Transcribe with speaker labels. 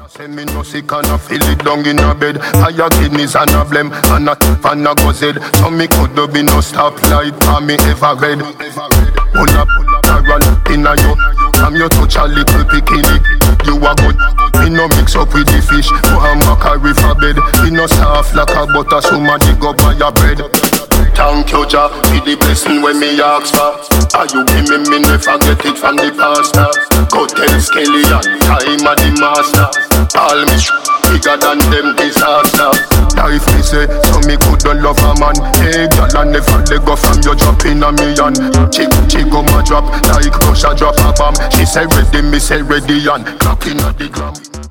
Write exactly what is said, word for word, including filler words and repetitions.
Speaker 1: Send me no sick and I feel it down in a bed. Higher kidneys and a blem and a tip and a go zed. So me could do be no stoplight for me ever read. Pull up, pull up, I run in a you. I'm your touch a little bikini. You are good, me no mix up with the fish. Go and back a river bed. Me no soft like a butter, so man dig up by your bread. Thank you, Jah, for the blessing when me ask for. Are you give me, me never get it from the pastor. Go tell Skelly and time of the master. All me sh- bigger than them disaster. Life me say, so me couldn't love a man. Hey, girl, I never let go from you dropping a million. Chick, chick, come a drop, like Russia drop a bomb. She say ready, me say ready, and clocking at the gram.